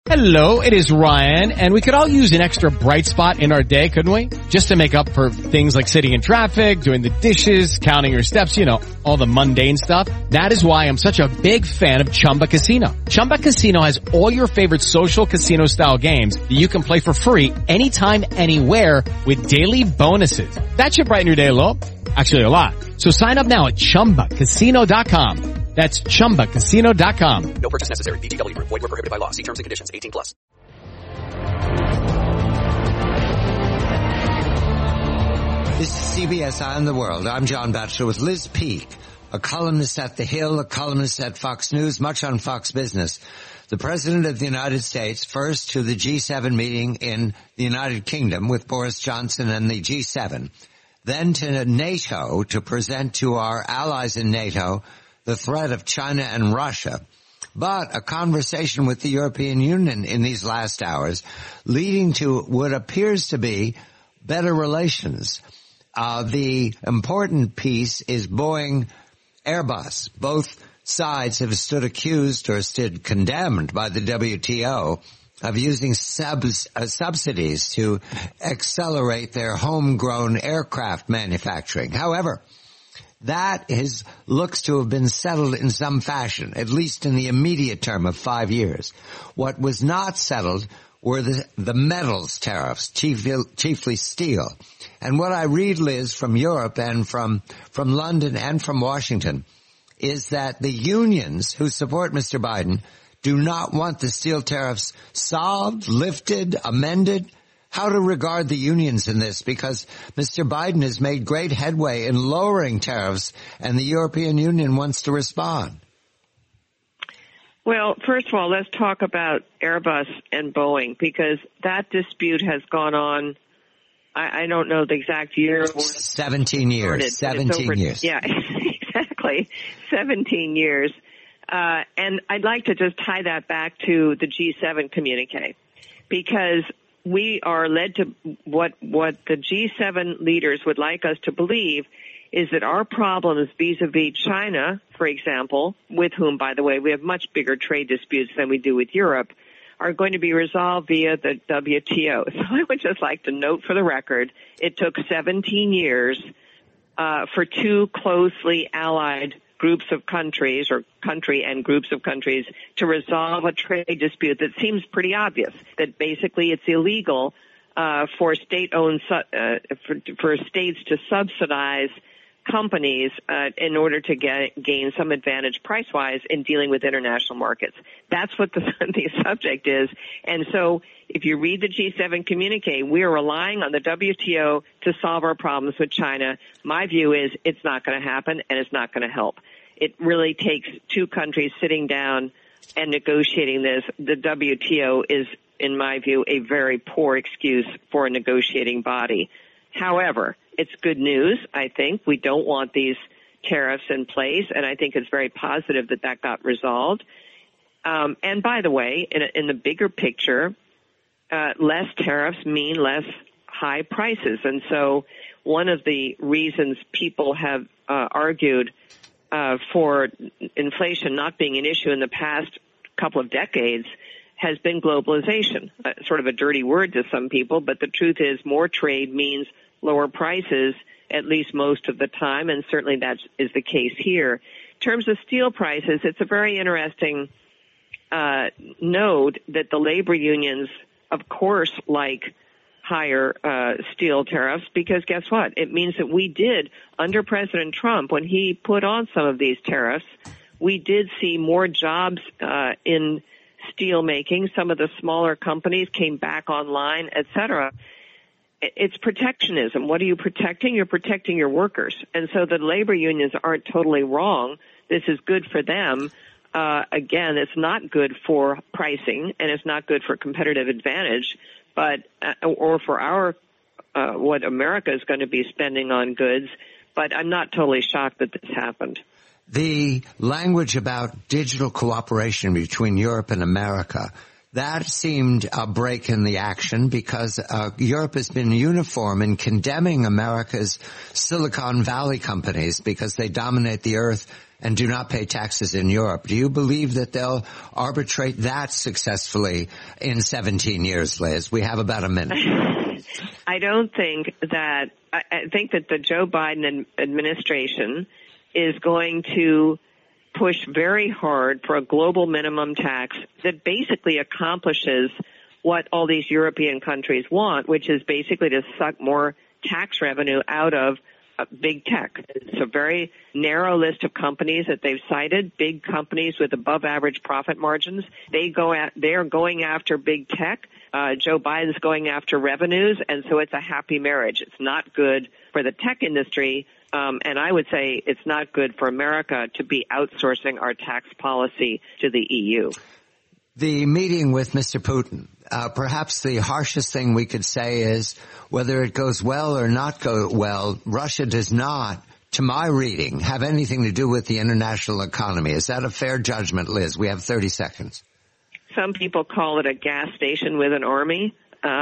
Hello, it is Ryan, and we could all use an extra bright spot in our day, couldn't we? Just to make up for things like sitting in traffic, doing the dishes, counting your steps, you know, all the mundane stuff. That is why I'm such a big fan of Chumba Casino. Chumba Casino has all your favorite social casino-style games that you can play for free anytime, anywhere with daily bonuses. That should brighten your day a little. Actually, a lot. So sign up now at ChumbaCasino.com. That's ChumbaCasino.com. No purchase necessary. VGW Group. Void where prohibited by law. See terms and conditions. 18+. This is CBS Eye on the World. I'm John Batchelor with Liz Peek, a columnist at The Hill, a columnist at Fox News, much on Fox Business. The President of the United States, first to the G7 meeting in the United Kingdom with Boris Johnson and the G7, then to NATO to present to our allies in NATO the threat of China and Russia, but a conversation with the European Union in these last hours leading to what appears to be better relations. The important piece is Boeing Airbus. Both sides have stood accused or stood condemned by the WTO of using subsidies to accelerate their homegrown aircraft manufacturing. However, that looks to have been settled in some fashion, at least in the immediate term of 5 years. What was not settled were the metals tariffs, chiefly steel. And what I read, Liz, from Europe and from London and from Washington is that the unions who support Mr. Biden do not want the steel tariffs solved, lifted, amended. How to regard the unions in this, because Mr. Biden has made great headway in lowering tariffs and the European Union wants to respond. Well, first of all, let's talk about Airbus and Boeing, because that dispute has gone on, I don't know the exact year. 17 years. 17 years. Yeah, exactly. 17 years. And I'd like to just tie that back to the G7 communique, because we are led to what the G7 leaders would like us to believe is that our problems vis-a-vis China, for example, with whom, by the way, we have much bigger trade disputes than we do with Europe, are going to be resolved via the WTO. So I would just like to note for the record, it took 17 years for two closely allied groups of countries, or country and groups of countries, to resolve a trade dispute that seems pretty obvious, that basically it's illegal for state-owned for states to subsidize companies in order to gain some advantage price-wise in dealing with international markets. That's what the subject is. And so if you read the G7 communique, we are relying on the WTO to solve our problems with China. My view is it's not going to happen and it's not going to help. It really takes two countries sitting down and negotiating this. The WTO is, in my view, a very poor excuse for a negotiating body. However, it's good news, I think. We don't want these tariffs in place, and I think it's very positive that that got resolved. And by the way, in the bigger picture, less tariffs mean less high prices. And so one of the reasons people have argued for inflation not being an issue in the past couple of decades has been globalization. Sort of a dirty word to some people, but the truth is more trade means lower prices, at least most of the time, and certainly that is the case here. In terms of steel prices, it's a very interesting note that the labor unions, of course, like higher steel tariffs, because guess what? It means that we did, under President Trump, when he put on some of these tariffs, we did see more jobs in steel making. Some of the smaller companies came back online, et cetera. It's protectionism. What are you protecting? You're protecting your workers. And so the labor unions aren't totally wrong. This is good for them. Again, it's not good for pricing, and it's not good for competitive advantage, but or for our what America is going to be spending on goods. But I'm not totally shocked that this happened. The language about digital cooperation between Europe and America, that seemed a break in the action, because Europe has been uniform in condemning America's Silicon Valley companies because they dominate the earth and do not pay taxes in Europe. Do you believe that they'll arbitrate that successfully in 17 years, Liz? We have about a minute. I don't think that, I think that the Joe Biden administration is going to push very hard for a global minimum tax that basically accomplishes what all these European countries want, which is basically to suck more tax revenue out of big tech. It's a very narrow list of companies that they've cited, big companies with above average profit margins. They're going after big tech. Joe Biden's going after revenues, and so it's a happy marriage. It's not good for the tech industry, and I would say it's not good for America to be outsourcing our tax policy to the EU. The meeting with Mr. Putin, perhaps the harshest thing we could say is whether it goes well or not go well, Russia does not, to my reading, have anything to do with the international economy. Is that a fair judgment, Liz? We have 30 seconds. Some people call it a gas station with an army,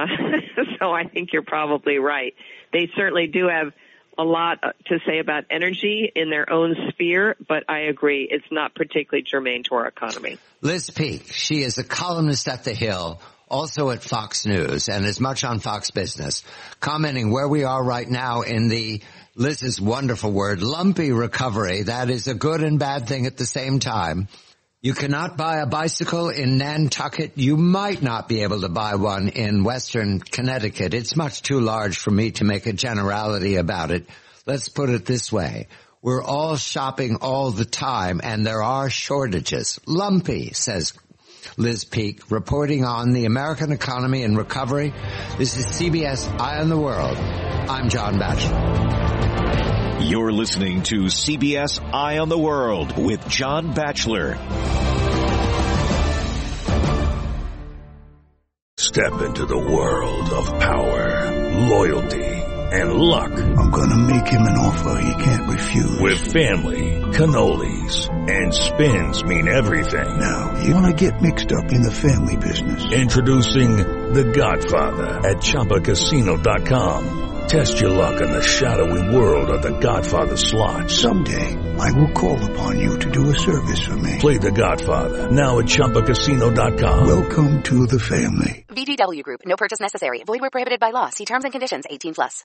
so I think you're probably right. They certainly do have a lot to say about energy in their own sphere, but I agree it's not particularly germane to our economy. Liz Peek, she is a columnist at The Hill, also at Fox News, and is much on Fox Business, commenting where we are right now in the, Liz's wonderful word, lumpy recovery. That is a good and bad thing at the same time. You cannot buy a bicycle in Nantucket. You might not be able to buy one in Western Connecticut. It's much too large for me to make a generality about it. Let's put it this way. We're all shopping all the time, and there are shortages. Lumpy, says Liz Peek, reporting on the American economy and recovery. This is CBS Eye on the World. I'm John Batchelor. You're listening to CBS Eye on the World with John Batchelor. Step into the world of power, loyalty, and luck. I'm gonna make him an offer he can't refuse. With family, cannolis, and spins mean everything. Now, you wanna get mixed up in the family business. Introducing The Godfather at ChumbaCasino.com. Test your luck in the shadowy world of The Godfather slot. Someday, I will call upon you to do a service for me. Play The Godfather, now at ChumbaCasino.com. Welcome to the family. VGW Group. No purchase necessary. Void where prohibited by law. See terms and conditions. 18+.